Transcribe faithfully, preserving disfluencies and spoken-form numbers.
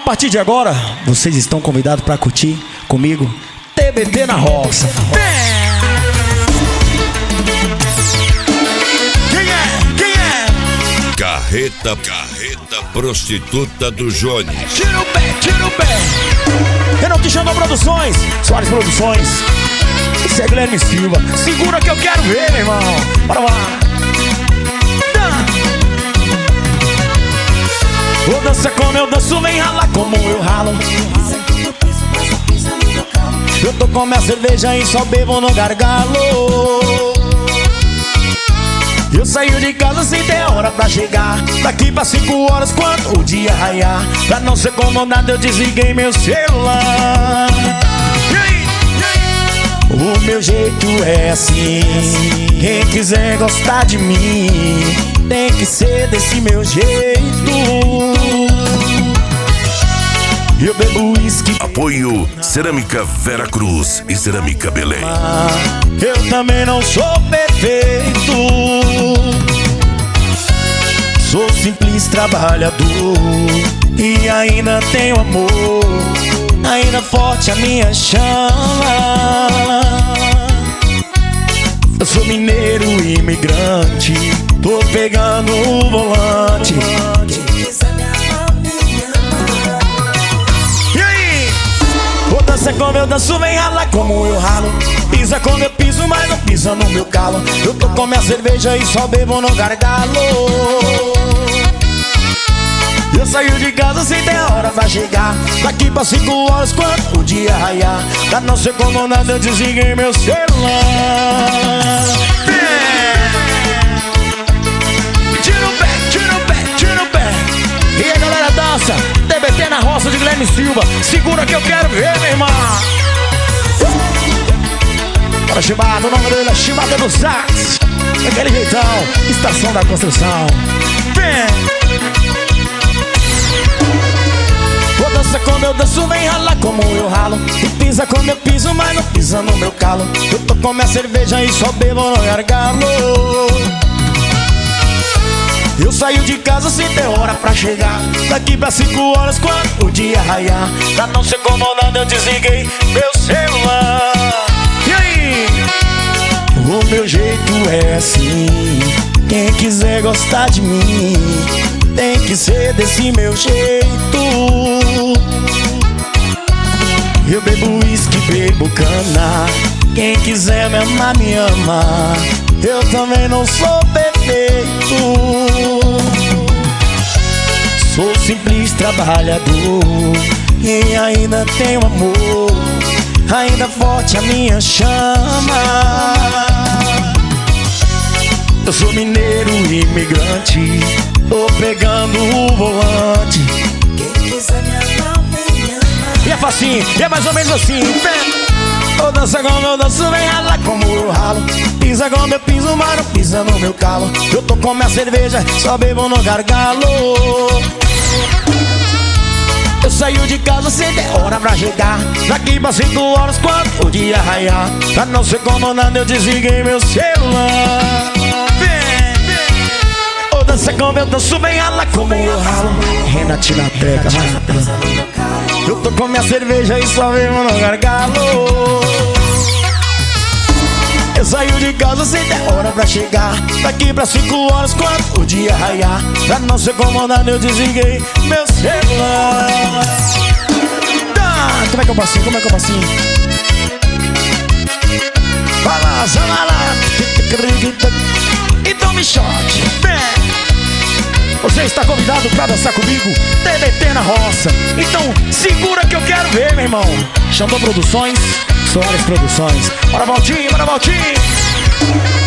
partir de agora, vocês estão convidados para curtir comigo T B T na roça. Quem é? Quem é? Carreta, carreta prostituta do Jones. Tira o pé, tira o pé. Renan Quixandão Produções, Soares Produções. Esse é Guilherme Silva. Segura que eu quero ver, meu irmão. Bora lá. Vou dançar como eu danço, vem ralar como eu ralo. Eu tô com minha cerveja e só bebo no gargalo. Eu saio de casa sem ter hora pra chegar. Daqui pra cinco horas quando o dia raiar. Pra não ser incomodado eu desliguei meu celular. O meu jeito é assim. Quem quiser gostar de mim tem que ser desse meu jeito. Eu bebo uísque. Apoio Cerâmica Vera Cruz e Cerâmica Belém. Eu também não sou perfeito. Sou simples trabalhador e ainda tenho amor. Ainda forte a minha chama. Eu sou mineiro imigrante. Tô pegando o volante. E aí? Vou dançar como eu danço, vem ralar como eu ralo. Pisa como eu piso, mas não pisa no meu calo. Eu tô com minha cerveja e só bebo no gargalo. Eu saio de casa sem ter hora pra chegar. Daqui pra cinco horas quando o dia raiar. Pra não ser incomodado eu desliguei meu celular. Tira o pé, tira o pé, tira o pé. E a galera dança T B T na roça de Guilherme Silva. Segura que eu quero ver, meu irmão. Para Chibata, o nome dele é Chibata do Sax. Daquele jeitão, estação da construção. Vem. Vou dançar como eu danço, vem ralar como eu ralo. E pisa como eu piso, mas não pisa no meu calo. Eu tô com minha cerveja e só bebo no gargalo. Eu saio de casa sem ter hora pra chegar. Daqui pra cinco horas quando o dia raiar. Pra não ser incomodado eu desliguei meu celular. E aí? O meu jeito é assim. Quem quiser gostar de mim tem que ser desse meu jeito. Eu bebo uísque, bebo cana. Quem quiser me amar, me ama. Eu também não sou perfeito. Sou simples trabalhador e ainda tenho amor. Ainda forte a minha chama. Eu sou mineiro imigrante. Tô pegando o volante. Quem quiser me amar, me ama. E é facinho, e é mais ou menos assim. Vem. Tô dançando como eu danço, vem ralar como eu ralo. Pisa como eu piso, mas não pisa no meu calo. Eu tô com minha cerveja, só bebo no gargalo. Eu saio de casa sem ter hora pra chegar. Daqui pra cinco horas quando o dia raiar. Pra não ser incomodado eu desliguei meu celular. Dança como eu danço, vem ralar como eu ralo. Renatina Teca, eu tô com minha cerveja e só bebo no gargalo. Eu saio de casa sem ter hora pra chegar. Daqui pra cinco horas quando o dia raiar. Pra não ser incomodado eu desliguei meu celular. Tá, como é que eu passinho, como é que eu passinho? Vai lá, vai lá. E tome shot, vem. Você está convidado pra dançar comigo T B T na roça. Então segura que eu quero ver, meu irmão. Xandão Produções, Soares Produções. Bora, Valtinho, bora, Valtinho.